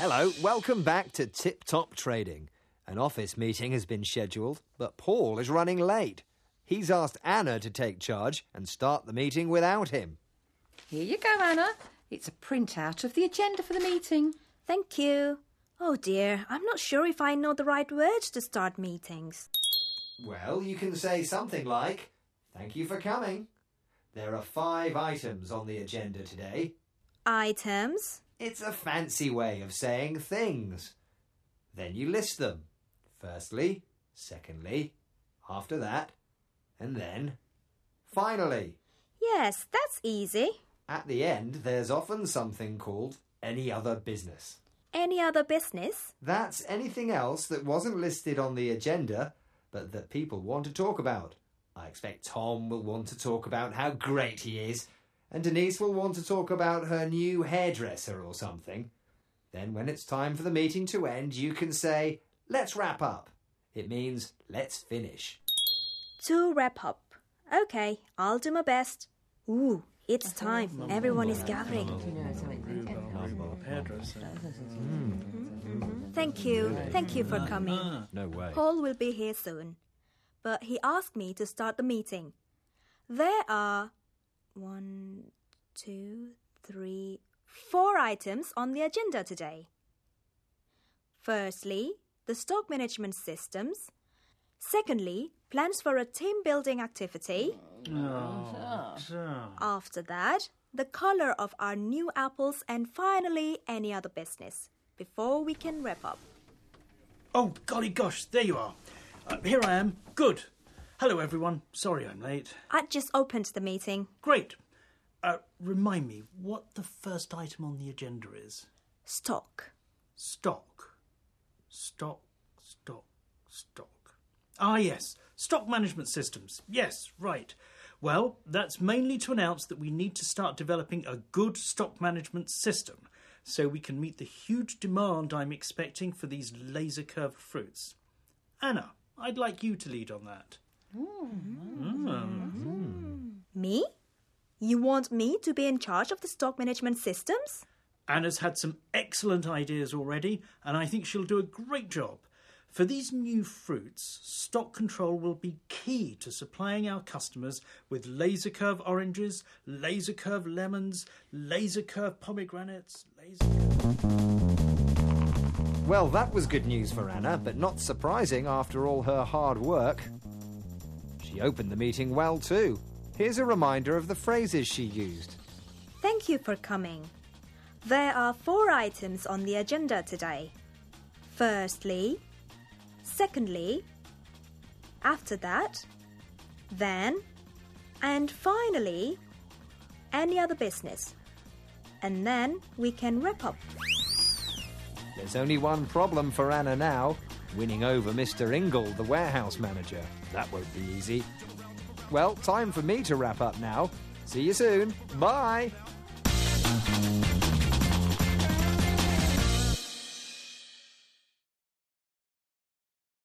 Hello, welcome back to Tip Top Trading. An office meeting has been scheduled, but Paul is running late. He's asked Anna to take charge and start the meeting without him. Here you go, Anna. It's a printout of the agenda for the meeting. Thank you. Oh dear, I'm not sure if I know the right words to start meetings. Well, you can say something like, "Thank you for coming. There are 5 items on the agenda today." Items? It's a fancy way of saying things. Then you list them. Firstly, secondly, after that, and then finally. Yes, that's easy. At the end, there's often something called any other business. Any other business? That's anything else that wasn't listed on the agenda, but that people want to talk about. I expect Tom will want to talk about how great he is, and Denise will want to talk about her new hairdresser or something. Then when it's time for the meeting to end, you can say, "Let's wrap up." It means, let's finish. To wrap up. Okay, I'll do my best. Ooh, it's time. Everyone is gathering. Thank you for coming. No way. Paul will be here soon. But he asked me to start the meeting. There are 1, 2, 3, 4 items on the agenda today. Firstly, the stock management systems. Secondly, plans for a team-building activity. After that, the colour of our new apples, and finally, any other business, before we can wrap up. Oh, golly gosh, there you are. Here I am. Good. Hello, everyone. Sorry I'm late. I just opened the meeting. Great. Remind me what the first item on the agenda is. Stock. Stock. Ah, yes. Stock management systems. Yes, right. Well, that's mainly to announce that we need to start developing a good stock management system so we can meet the huge demand I'm expecting for these laser curved fruits. Anna, I'd like you to lead on that. Me? You want me to be in charge of the stock management systems? Anna's had some excellent ideas already, and I think she'll do a great job. For these new fruits, stock control will be key to supplying our customers with laser curve oranges, laser curve lemons, laser curve pomegranates, Well, that was good news for Anna, but not surprising after all her hard work. She opened the meeting well too. Here's a reminder of the phrases she used. Thank you for coming. There are 4 items on the agenda today. Firstly, secondly, after that, then, and finally, any other business. And then we can wrap up. There's only one problem for Anna now, winning over Mr. Ingle, the warehouse manager. That won't be easy. Well, time for me to wrap up now. See you soon. Bye!